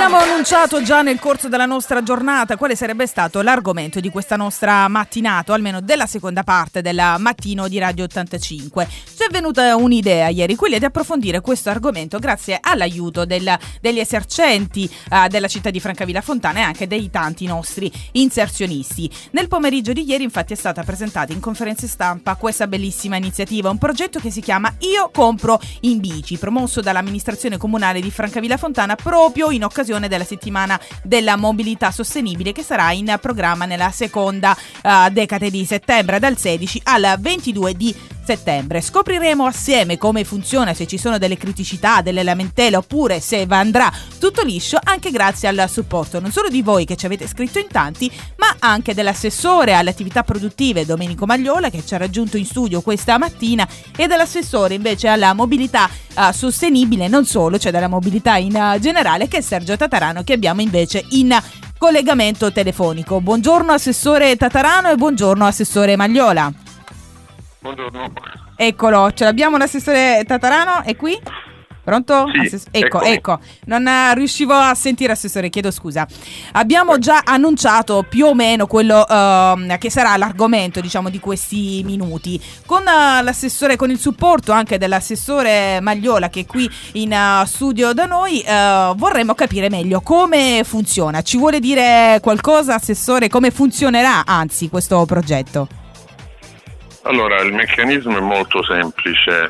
Abbiamo annunciato già nel corso della nostra giornata quale sarebbe stato l'argomento di questa nostra mattinata, o almeno della seconda parte del mattino di Radio 85. Ci è venuta un'idea ieri, quella di approfondire questo argomento grazie all'aiuto degli esercenti della città di Francavilla Fontana e anche dei tanti nostri inserzionisti. Nel pomeriggio di ieri infatti è stata presentata in conferenza stampa questa bellissima iniziativa, un progetto che si chiama Io compro in bici, promosso dall'amministrazione comunale di Francavilla Fontana proprio in occasione della settimana della mobilità sostenibile che sarà in programma nella seconda decade di settembre, dal 16 al 22 di settembre. Scopriremo assieme come funziona, se ci sono delle criticità, delle lamentele oppure se andrà tutto liscio, anche grazie al supporto non solo di voi che ci avete scritto in tanti, ma anche dell'assessore alle attività produttive Domenico Magliola, che ci ha raggiunto in studio questa mattina, e dell'assessore invece alla mobilità sostenibile, non solo, cioè della mobilità in generale, che è Sergio Tatarano, che abbiamo invece in collegamento telefonico. Buongiorno assessore Tatarano e buongiorno assessore Magliola. Buongiorno. Eccolo, ce l'abbiamo l'assessore Tatarano, è qui? Pronto? Sì, ecco, non riuscivo a sentire assessore, chiedo scusa. Abbiamo già annunciato più o meno quello che sarà l'argomento, diciamo, di questi minuti. Con l'assessore, con il supporto anche dell'assessore Magliola, che è qui in studio da noi, vorremmo capire meglio come funziona. Ci vuole dire qualcosa, assessore, come funzionerà anzi questo progetto? Allora, il meccanismo è molto semplice.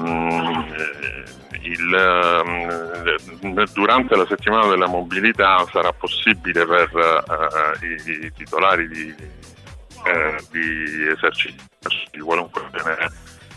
Durante la settimana della mobilità sarà possibile per i titolari di esercizi di qualunque genere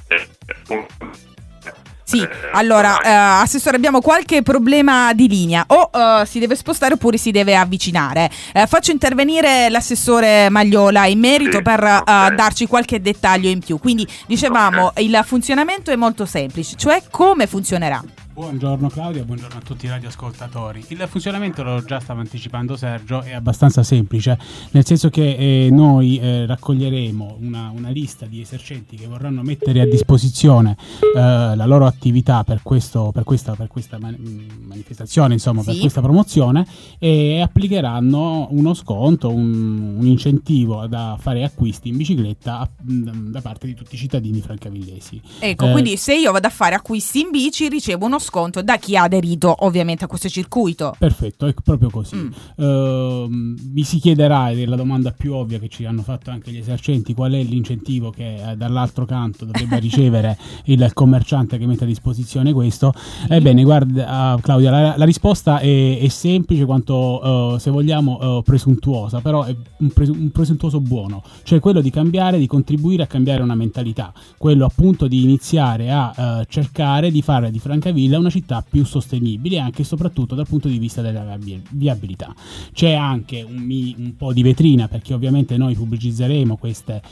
Sì, allora, assessore, abbiamo qualche problema di linea, o si deve spostare oppure si deve avvicinare. Faccio intervenire l'assessore Magliola in merito, sì, per okay, darci qualche dettaglio in più. Quindi dicevamo, okay, il funzionamento è molto semplice, cioè come funzionerà? Buongiorno Claudia, buongiorno a tutti i radioascoltatori. Il funzionamento, lo già stava anticipando Sergio, è abbastanza semplice, nel senso che noi raccoglieremo una lista di esercenti che vorranno mettere a disposizione la loro attività per questa manifestazione, insomma, Sì, per questa promozione, e applicheranno uno sconto, un incentivo da fare acquisti in bicicletta da parte di tutti i cittadini francavillesi. ecco, quindi se io vado a fare acquisti in bici ricevo uno sconto da chi ha aderito ovviamente a questo circuito. Perfetto, è proprio così. Mi si chiederà, ed è la domanda più ovvia che ci hanno fatto anche gli esercenti, qual è l'incentivo che dall'altro canto dovrebbe ricevere il commerciante che mette a disposizione questo. Ebbene, guarda Claudia, la risposta è semplice quanto, se vogliamo, presuntuosa, però è un presuntuoso buono, cioè quello di cambiare, di contribuire a cambiare una mentalità, quello appunto di iniziare a cercare di fare di Francavilla una città più sostenibile, anche e soprattutto dal punto di vista della viabilità. C'è anche un po' di vetrina, perché ovviamente noi pubblicizzeremo questi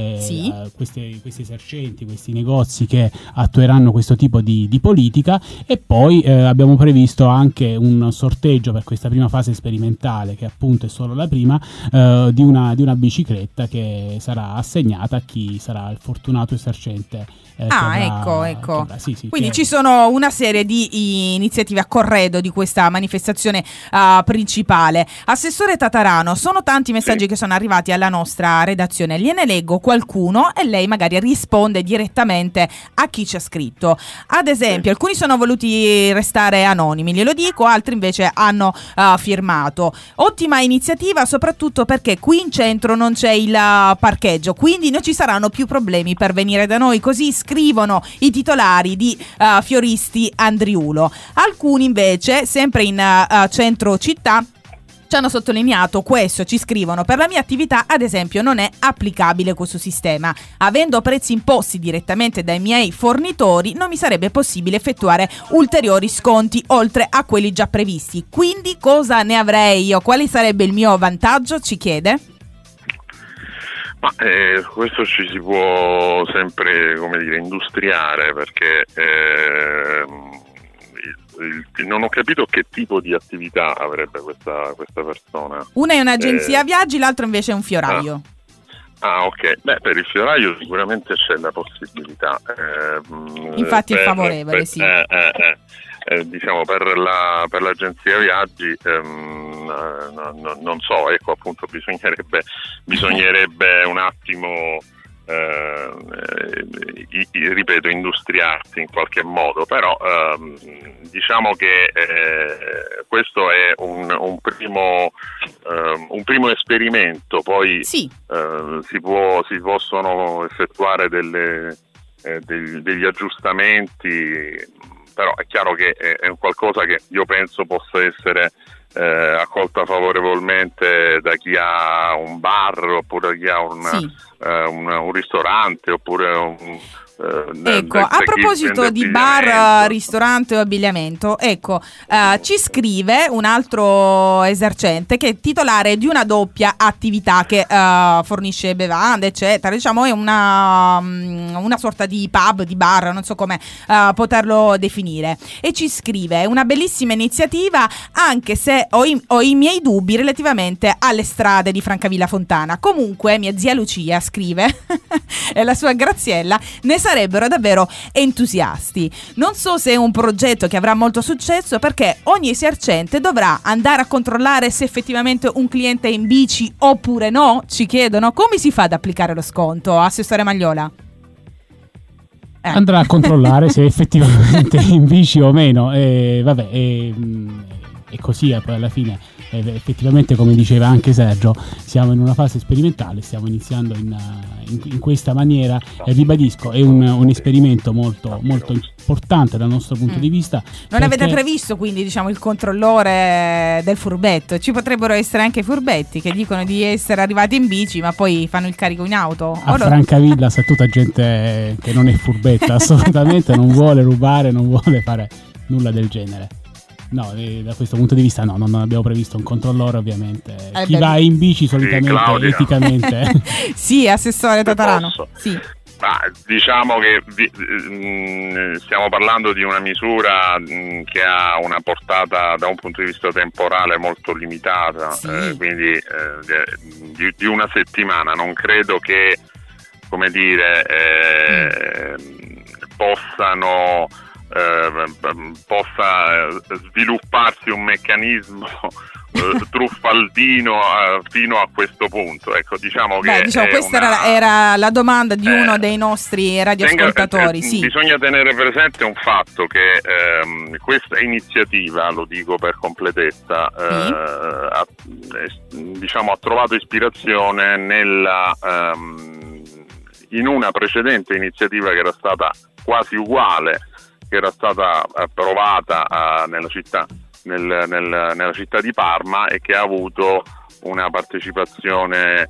esercenti, questi negozi che attueranno questo tipo di politica, e poi abbiamo previsto anche un sorteggio per questa prima fase sperimentale, che appunto è solo la prima, di una bicicletta che sarà assegnata a chi sarà il fortunato esercente. Ecco. Sì, Quindi ci sono una serie di iniziative a corredo di questa manifestazione principale. Assessore Tatarano, sono tanti i messaggi che sono arrivati alla nostra redazione, gliene leggo qualcuno e lei magari risponde direttamente a chi ci ha scritto. Ad esempio, alcuni sono voluti restare anonimi, glielo dico, altri invece hanno firmato. Ottima iniziativa, soprattutto perché qui in centro non c'è il parcheggio, quindi non ci saranno più problemi per venire da noi, così scrivono i titolari di Fioristi Andriulo. Alcuni invece, sempre in centro città, ci hanno sottolineato questo, ci scrivono: per la mia attività ad esempio non è applicabile questo sistema, avendo prezzi imposti direttamente dai miei fornitori non mi sarebbe possibile effettuare ulteriori sconti oltre a quelli già previsti, quindi cosa ne avrei io, quale sarebbe il mio vantaggio, ci chiede? Ma questo ci si può sempre, industriare, perché non ho capito che tipo di attività avrebbe questa persona. Una è un'agenzia viaggi, l'altro invece è un fioraio. Ok. Beh, per il fioraio sicuramente c'è la possibilità. Infatti è favorevole, sì. diciamo per l'agenzia viaggi non so, ecco, appunto bisognerebbe un attimo ripeto, industriarsi in qualche modo, però diciamo che questo è un primo esperimento, poi sì. si possono effettuare degli aggiustamenti, però è chiaro che è un qualcosa che io penso possa essere accolta favorevolmente da chi ha un bar, oppure da chi ha un ristorante, oppure ecco, a proposito di bar, ristorante o abbigliamento, ecco, ci scrive un altro esercente che è titolare di una doppia attività che fornisce bevande, eccetera, diciamo è una sorta di pub, di bar, non so come poterlo definire, e ci scrive: una bellissima iniziativa, anche se ho i miei dubbi relativamente alle strade di Francavilla Fontana. Comunque mia zia Lucia, scrive, e la sua Graziella ne sarebbero davvero entusiasti. Non so se è un progetto che avrà molto successo, perché ogni esercente dovrà andare a controllare se effettivamente un cliente è in bici oppure no. Ci chiedono come si fa ad applicare lo sconto, assessore Magliola. Andrà a controllare se effettivamente è in bici o meno, e così poi alla fine effettivamente, come diceva anche Sergio, siamo in una fase sperimentale, stiamo iniziando in questa maniera, e ribadisco, è un esperimento molto, molto importante dal nostro punto di vista. Non avete previsto quindi, diciamo, il controllore del furbetto? Ci potrebbero essere anche furbetti che dicono di essere arrivati in bici ma poi fanno il carico in auto. A Francavilla c'è tutta gente che non è furbetta assolutamente, non vuole rubare, non vuole fare nulla del genere. No, da questo punto di vista non abbiamo previsto un controllore, ovviamente. Chi va in bici solitamente, eticamente. Sì, assessore Tatarano. Sì. Diciamo che stiamo parlando di una misura che ha una portata da un punto di vista temporale molto limitata, sì. Quindi di una settimana. Non credo che, come dire, possa svilupparsi un meccanismo truffaldino fino a questo punto. Ecco, diciamo che questa era la domanda di uno dei nostri radioascoltatori. Sì. Bisogna tenere presente un fatto, che questa iniziativa, lo dico per completezza, ha trovato ispirazione in una precedente iniziativa che era stata quasi uguale, che era stata approvata nella città di Parma, e che ha avuto una partecipazione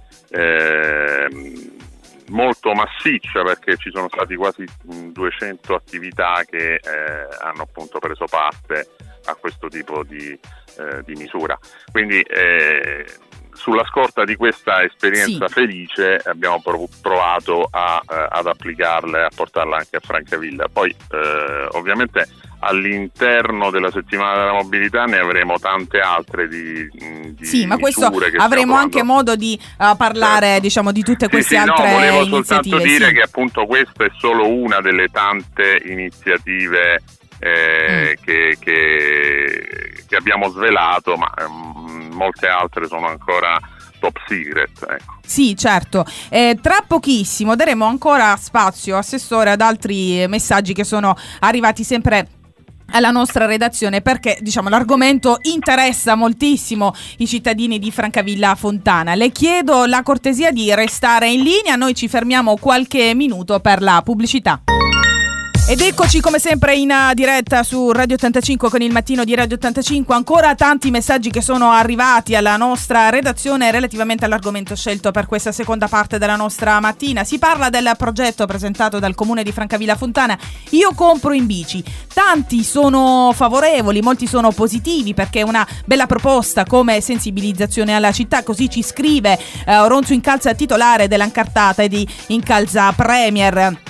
molto massiccia, perché ci sono stati quasi 200 attività che hanno appunto preso parte a questo tipo di misura. Quindi sulla scorta di questa esperienza felice abbiamo provato ad applicarla e a portarla anche a Francavilla. Poi ovviamente all'interno della settimana della mobilità ne avremo tante altre di ma questo avremo anche modo di parlare, diciamo, di tutte queste altre volevo iniziative. Soltanto dire che appunto questa è solo una delle tante iniziative che abbiamo svelato, ma molte altre sono ancora top secret, ecco. Sì, certo. Tra pochissimo daremo ancora spazio, assessore, ad altri messaggi che sono arrivati sempre alla nostra redazione, perché diciamo l'argomento interessa moltissimo i cittadini di Francavilla Fontana. Le chiedo la cortesia di restare in linea, noi ci fermiamo qualche minuto per la pubblicità. Ed eccoci come sempre in diretta su Radio 85 con il mattino di Radio 85. Ancora tanti messaggi che sono arrivati alla nostra redazione relativamente all'argomento scelto per questa seconda parte della nostra mattina. Si parla del progetto presentato dal comune di Francavilla Fontana, Io compro in bici. Tanti sono favorevoli, molti sono positivi, perché è una bella proposta come sensibilizzazione alla città. Così ci scrive Ronzo Incalza, titolare dell'Ancartata e di Incalza Premier.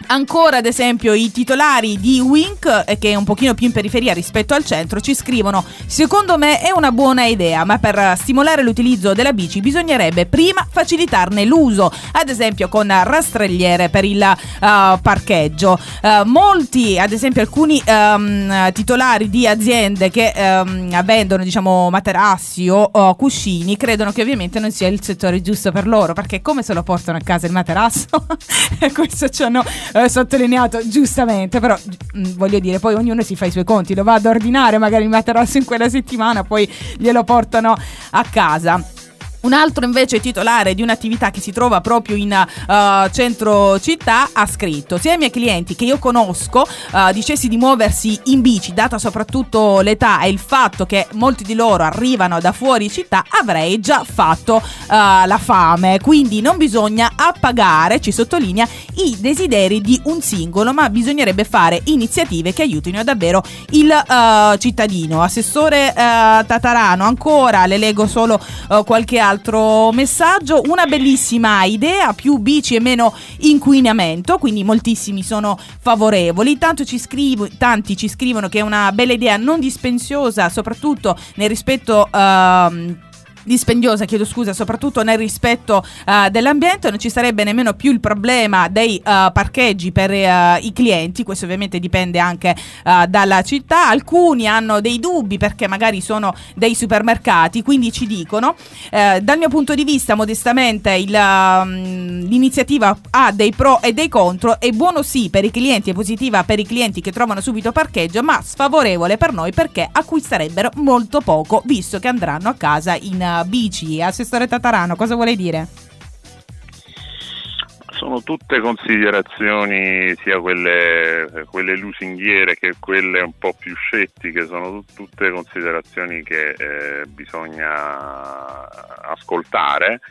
Ancora ad esempio i titolari di Wink, che è un pochino più in periferia rispetto al centro, ci scrivono: secondo me è una buona idea, ma per stimolare l'utilizzo della bici bisognerebbe prima facilitarne l'uso, ad esempio con rastrelliere per il parcheggio. Molti, ad esempio alcuni titolari di aziende che vendono, diciamo, materassi o cuscini, credono che ovviamente non sia il settore giusto per loro, perché come se lo portano a casa il materasso? Questo ci hanno sottolineato giustamente, però voglio dire, poi ognuno si fa i suoi conti, lo va ad ordinare magari il materasso in quella settimana, poi glielo portano a casa. Un altro invece titolare di un'attività che si trova proprio in centro città ha scritto: se ai miei clienti che io conosco dicessi di muoversi in bici, data soprattutto l'età e il fatto che molti di loro arrivano da fuori città, avrei già fatto la fame. Quindi non bisogna appagare, ci sottolinea, i desideri di un singolo, ma bisognerebbe fare iniziative che aiutino davvero il cittadino. Assessore Tatarano, ancora le leggo solo qualche altro messaggio. Una bellissima idea, più bici e meno inquinamento, quindi moltissimi sono favorevoli. Tanti ci scrivono che è una bella idea, non dispendiosa, soprattutto nel rispetto soprattutto nel rispetto dell'ambiente. Non ci sarebbe nemmeno più il problema dei parcheggi per i clienti. Questo ovviamente dipende anche dalla città. Alcuni hanno dei dubbi perché magari sono dei supermercati, quindi ci dicono: dal mio punto di vista, modestamente, l'iniziativa ha dei pro e dei contro. È buono sì per i clienti, è positiva per i clienti che trovano subito parcheggio, ma sfavorevole per noi perché acquisterebbero molto poco, visto che andranno a casa in bici. Assessore Tatarano, cosa vuole dire? Sono tutte considerazioni, sia quelle lusinghiere che quelle un po' più scettiche, sono tutte considerazioni che bisogna ascoltare.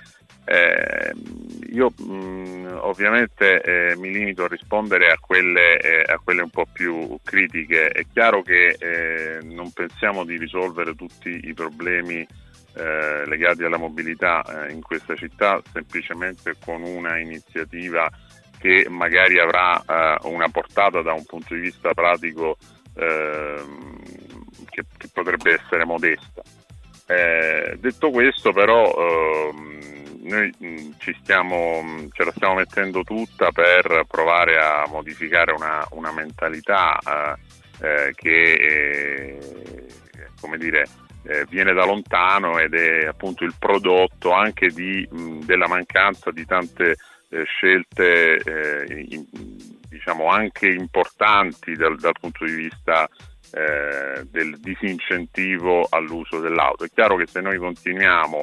Io ovviamente mi limito a rispondere a quelle un po' più critiche. È chiaro che non pensiamo di risolvere tutti i problemi legati alla mobilità in questa città semplicemente con una iniziativa che magari avrà una portata da un punto di vista pratico che potrebbe essere modesta. Detto questo, però, noi ce la stiamo mettendo tutta per provare a modificare una mentalità che come dire, viene da lontano ed è appunto il prodotto anche della mancanza di tante scelte diciamo anche importanti dal punto di vista del disincentivo all'uso dell'auto. È chiaro che se noi continuiamo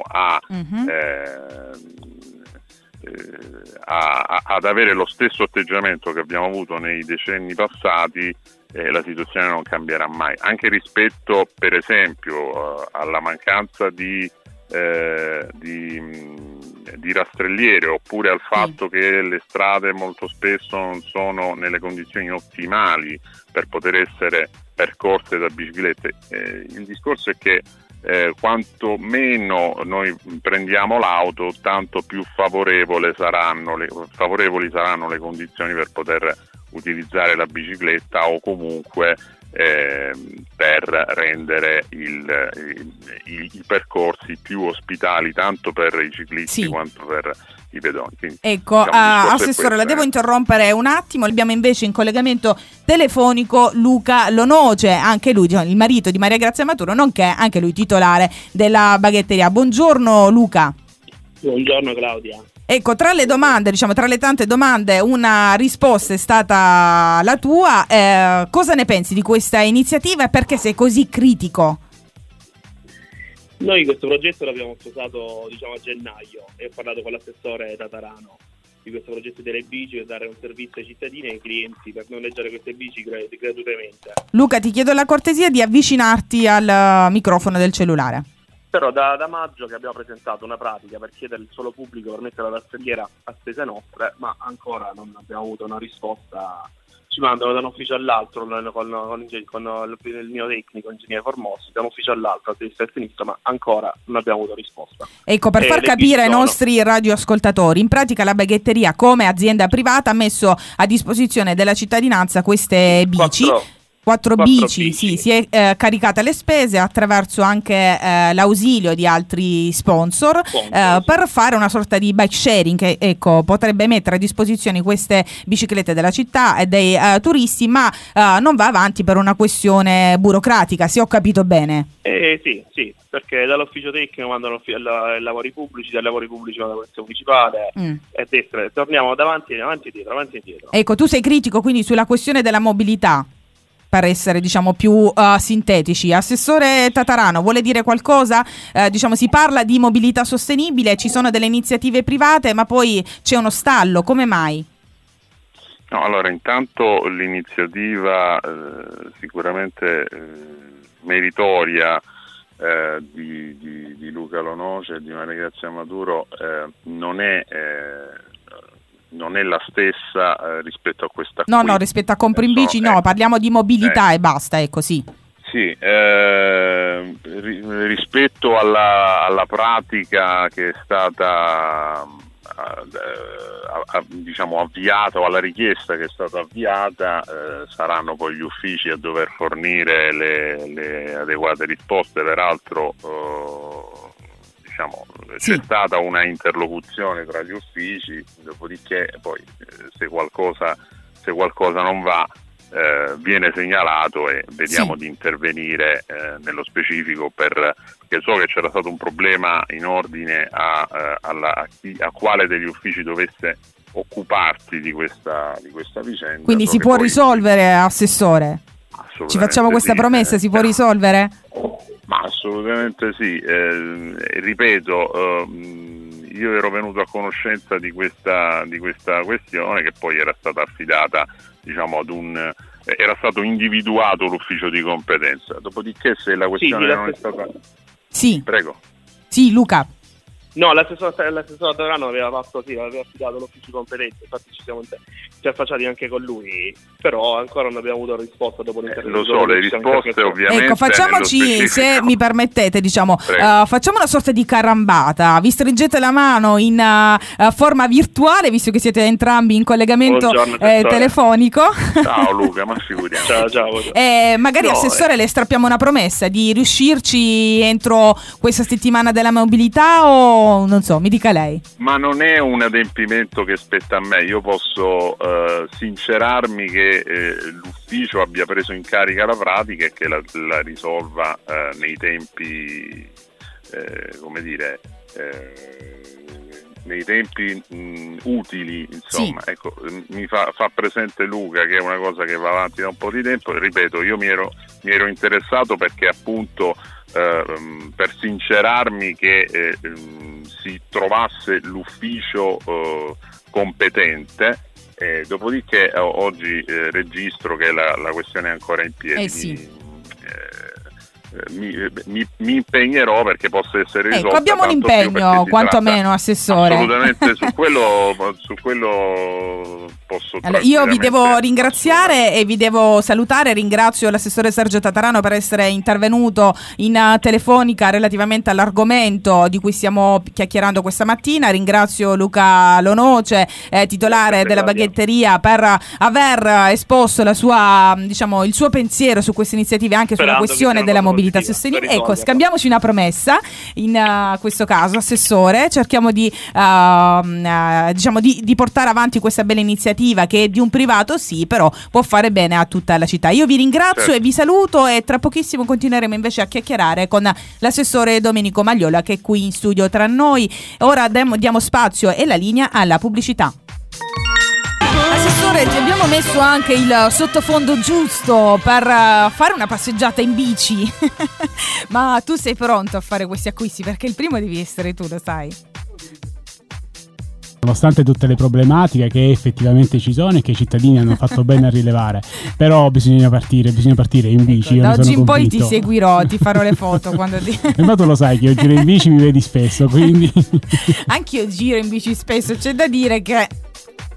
ad avere lo stesso atteggiamento che abbiamo avuto nei decenni passati, la situazione non cambierà mai, anche rispetto per esempio alla mancanza di rastrelliere, oppure al fatto che le strade molto spesso non sono nelle condizioni ottimali per poter essere percorse da biciclette. Il discorso è che quanto meno noi prendiamo l'auto, tanto più favorevoli saranno le condizioni per poter utilizzare la bicicletta, o comunque per rendere i percorsi più ospitali tanto per i ciclisti quanto per i pedoni. Quindi, ecco, Assessore, la devo interrompere un attimo. Abbiamo invece in collegamento telefonico Luca Lonoce, anche lui il marito di Maria Grazia Maturo, nonché anche lui titolare della baghetteria. Buongiorno Luca. Buongiorno Claudia. Ecco, tra le domande, diciamo, tra le tante domande, una risposta è stata la tua. Cosa ne pensi di questa iniziativa e perché sei così critico? Noi questo progetto l'abbiamo sposato, diciamo, a gennaio, e ho parlato con l'assessore Tatarano di questo progetto delle bici per dare un servizio ai cittadini e ai clienti per noleggiare queste bici gratuitamente. Luca, ti chiedo la cortesia di avvicinarti al microfono del cellulare. Però da maggio che abbiamo presentato una pratica per chiedere il suolo pubblico per mettere la rastrelliera a spese nostre, ma ancora non abbiamo avuto una risposta ci mandano da un ufficio all'altro con il mio tecnico, ingegnere Formossi, da un ufficio all'altro, a destra e a sinistra, ma ancora non abbiamo avuto risposta. Ecco, per far capire ai nostri radioascoltatori, in pratica la baghetteria come azienda privata ha messo a disposizione della cittadinanza queste bici. 4 bici, sì, si è caricata le spese attraverso anche l'ausilio di altri sponsor per fare una sorta di bike sharing che, ecco, potrebbe mettere a disposizione queste biciclette della città e dei turisti, ma non va avanti per una questione burocratica, se ho capito bene. Sì, perché dall'ufficio tecnico mandano ai lavori pubblici, dai lavori pubblici alla polizia municipale e destra, torniamo avanti e indietro. Ecco, tu sei critico quindi sulla questione della mobilità, per essere diciamo più sintetici. Assessore Tatarano, vuole dire qualcosa? Diciamo, si parla di mobilità sostenibile, ci sono delle iniziative private, ma poi c'è uno stallo, come mai? No, allora intanto l'iniziativa sicuramente meritoria di Luca Lonoce e di Maria Grazia Maduro non è la stessa rispetto a questa qui. No, rispetto a Comprimbici no, parliamo di mobilità e basta, è così. Sì, rispetto alla pratica che è stata diciamo avviata, o alla richiesta che è stata avviata, saranno poi gli uffici a dover fornire le adeguate risposte. Peraltro c'è stata una interlocuzione tra gli uffici, dopodiché poi se qualcosa non va viene segnalato e vediamo di intervenire nello specifico, perché so che c'era stato un problema in ordine a quale degli uffici dovesse occuparsi di questa vicenda. Quindi si può risolvere, Assessore? Ci facciamo questa promessa, si può risolvere? Ma assolutamente sì, ripeto, io ero venuto a conoscenza di questa questione, che poi era stata affidata, diciamo, era stato individuato l'ufficio di competenza. Dopodiché, se la questione non è stata... Sì. Prego. Sì, Luca. No, l'assessore Tatarano aveva affidato l'ufficio di competenza, infatti ci siamo interfacciati anche con lui, però ancora non abbiamo avuto risposta dopo l'intervento. Lo so, le risposte ovviamente. Ecco, facciamoci, se mi permettete, diciamo, facciamo una sorta di carambata, vi stringete la mano in forma virtuale, visto che siete entrambi in collegamento telefonico. Ciao Luca, ma figuriamo. Ciao. Magari, Assessore, le strappiamo una promessa di riuscirci entro questa settimana della mobilità, o non so, mi dica lei. Ma non è un adempimento che spetta a me, io posso sincerarmi che l'ufficio abbia preso in carica la pratica e che la risolva nei tempi nei tempi utili, insomma. Sì. Ecco, mi fa presente Luca che è una cosa che va avanti da un po' di tempo, e ripeto, io mi ero interessato perché appunto per sincerarmi che si trovasse l'ufficio competente, dopodiché oggi registro che la questione è ancora in piedi. Mi impegnerò perché possa essere risolta. Ecco, abbiamo un impegno, quantomeno, Assessore. Assolutamente, su quello posso. Allora, io vi devo ringraziare e vi devo salutare. Ringrazio l'assessore Sergio Tatarano per essere intervenuto in telefonica relativamente all'argomento di cui stiamo chiacchierando questa mattina. Ringrazio Luca Lonoce, titolare della baghetteria, per aver esposto la sua, diciamo, il suo pensiero su queste iniziative, anche sulla questione della mobilità sostenibile. Ecco, scambiamoci una promessa in questo caso, Assessore, cerchiamo di diciamo di portare avanti questa bella iniziativa che è di un privato, sì, però può fare bene a tutta la città. Io vi ringrazio e vi saluto, e tra pochissimo continueremo invece a chiacchierare con l'assessore Domenico Magliola, che è qui in studio tra noi. Ora diamo spazio e la linea alla pubblicità. Assessore, ti abbiamo messo anche il sottofondo giusto per fare una passeggiata in bici. Ma tu sei pronto a fare questi acquisti? Perché il primo devi essere tu, lo sai. Nonostante tutte le problematiche che effettivamente ci sono e che i cittadini hanno fatto bene a rilevare, però bisogna partire in bici. Da oggi in poi ti seguirò, ti farò le foto quando ma tu lo sai che io giro in bici, mi vedi spesso, quindi anch'io giro in bici spesso. C'è da dire che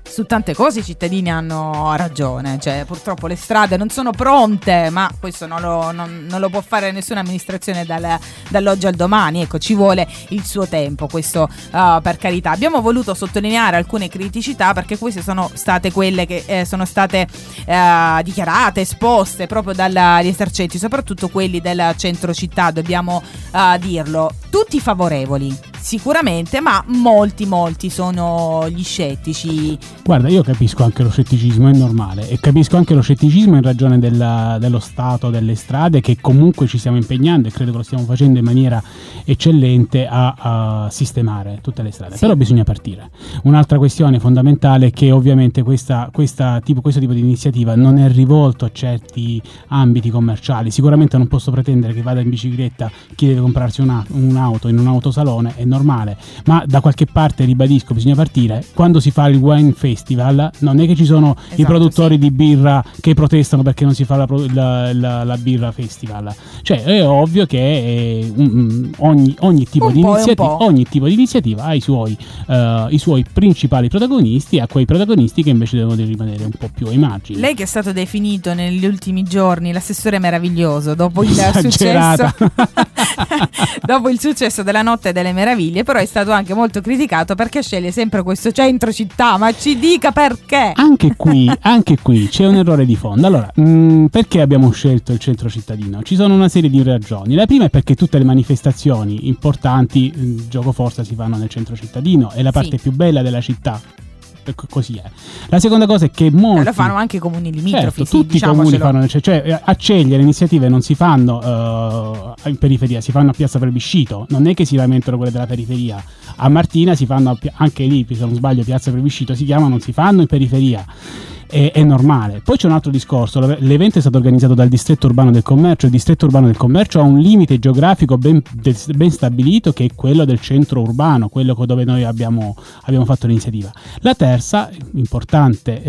Su tante cose i cittadini hanno ragione, cioè purtroppo le strade non sono pronte, ma questo non lo può fare nessuna amministrazione dall'oggi al domani, ecco, ci vuole il suo tempo, questo per carità. Abbiamo voluto sottolineare alcune criticità perché queste sono state quelle che sono state dichiarate, esposte proprio dagli esercenti, soprattutto quelli del centro città, dobbiamo dirlo, tutti favorevoli sicuramente, ma molti sono gli scettici. Guarda, io capisco anche lo scetticismo, è normale, e capisco anche lo scetticismo in ragione dello stato delle strade, che comunque ci stiamo impegnando e credo che lo stiamo facendo in maniera eccellente a sistemare tutte le strade, sì. Però bisogna partire. Un'altra questione fondamentale è che ovviamente questo tipo di iniziativa non è rivolto a certi ambiti commerciali. Sicuramente non posso pretendere che vada in bicicletta chi deve comprarsi un'auto in un autosalone, è normale, ma da qualche parte, ribadisco, bisogna partire. Quando si fa il wine festival non è che ci sono i produttori di birra che protestano perché non si fa la birra festival, cioè è ovvio che ogni tipo di iniziativa ha i suoi principali protagonisti e a quei protagonisti che invece devono rimanere un po' più ai margini. Lei che è stato definito negli ultimi giorni l'assessore meraviglioso dopo il successo dopo il successo della Notte delle Meraviglie, però è stato anche molto criticato perché sceglie sempre questo centro città, ma ci dica perché. Anche qui c'è un errore di fondo. Allora, perché abbiamo scelto il centro cittadino? Ci sono una serie di ragioni. La prima è perché tutte le manifestazioni importanti, gioco forza, si fanno nel centro cittadino, è la parte più bella della città. Così è. La seconda cosa è che molti lo fanno anche i comuni limitrofi, certo, tutti i comuni fanno, cioè a Ceglie le iniziative non si fanno in periferia, si fanno a Piazza Plebiscito, non è che si lamentano quelle della periferia. A Martina si fanno anche lì, se non sbaglio, Piazza Plebiscito si chiama, non si fanno in periferia. È normale. Poi c'è un altro discorso, l'evento è stato organizzato dal distretto urbano del commercio. Il distretto urbano del commercio ha un limite geografico ben stabilito, che è quello del centro urbano, quello dove noi abbiamo fatto l'iniziativa. Il terzo importante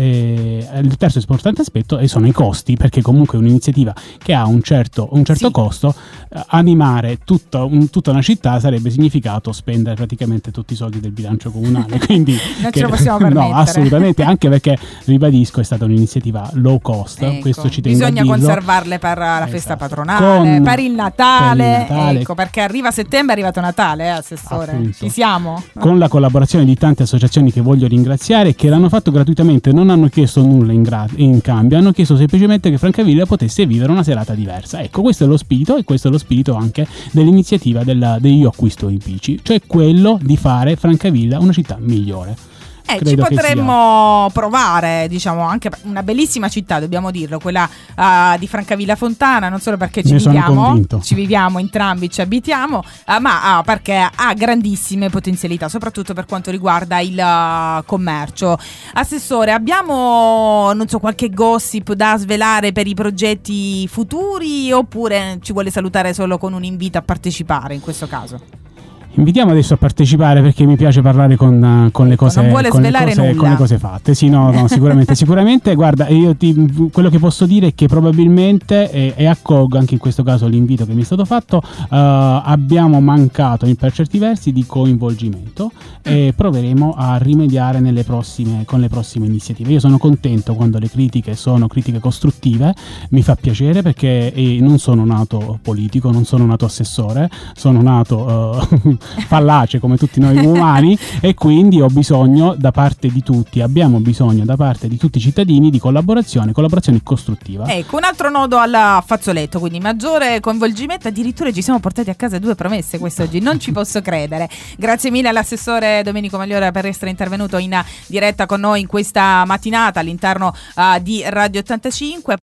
aspetto sono i costi, perché comunque è un'iniziativa che ha un certo costo. Animare tutta una città sarebbe significato spendere praticamente tutti i soldi del bilancio comunale, quindi non ce lo possiamo permettere. No, assolutamente, anche perché, ribadisco, è stata un'iniziativa low cost, ecco, questo ci tengo bisogna a dirlo. Conservarle per la festa patronale, per il Natale, ecco, perché arriva settembre, è arrivato Natale, assessore, appunto. Ci siamo? Con la collaborazione di tante associazioni che voglio ringraziare, che l'hanno fatto gratuitamente, non hanno chiesto nulla in cambio, hanno chiesto semplicemente che Francavilla potesse vivere una serata diversa. Ecco, questo è lo spirito, e questo è lo spirito anche dell'iniziativa Io acquisto i bici, cioè quello di fare Francavilla una città migliore. Ci potremmo provare, diciamo, anche una bellissima città, dobbiamo dirlo, quella di Francavilla Fontana, non solo perché ci viviamo entrambi, ci abitiamo, ma perché ha grandissime potenzialità, soprattutto per quanto riguarda il commercio. Assessore, abbiamo, non so, qualche gossip da svelare per i progetti futuri, oppure ci vuole salutare solo con un invito a partecipare in questo caso? Invitiamo adesso a partecipare, perché mi piace parlare con le cose, non vuole svelare nulla. Con le cose fatte. Sì, no, sicuramente. Guarda, quello che posso dire è che probabilmente, e accolgo anche in questo caso l'invito che mi è stato fatto, abbiamo mancato per certi versi di coinvolgimento, e proveremo a rimediare con le prossime iniziative. Io sono contento quando le critiche sono critiche costruttive, mi fa piacere, perché non sono nato politico, non sono nato assessore, sono nato fallace come tutti noi umani, e quindi abbiamo bisogno da parte di tutti i cittadini di collaborazione costruttiva. Ecco, un altro nodo al fazzoletto, quindi maggiore coinvolgimento. Addirittura ci siamo portati a casa 2 promesse quest'oggi, non ci posso credere. Grazie mille all'assessore Domenico Magliora per essere intervenuto in diretta con noi in questa mattinata all'interno di Radio 85.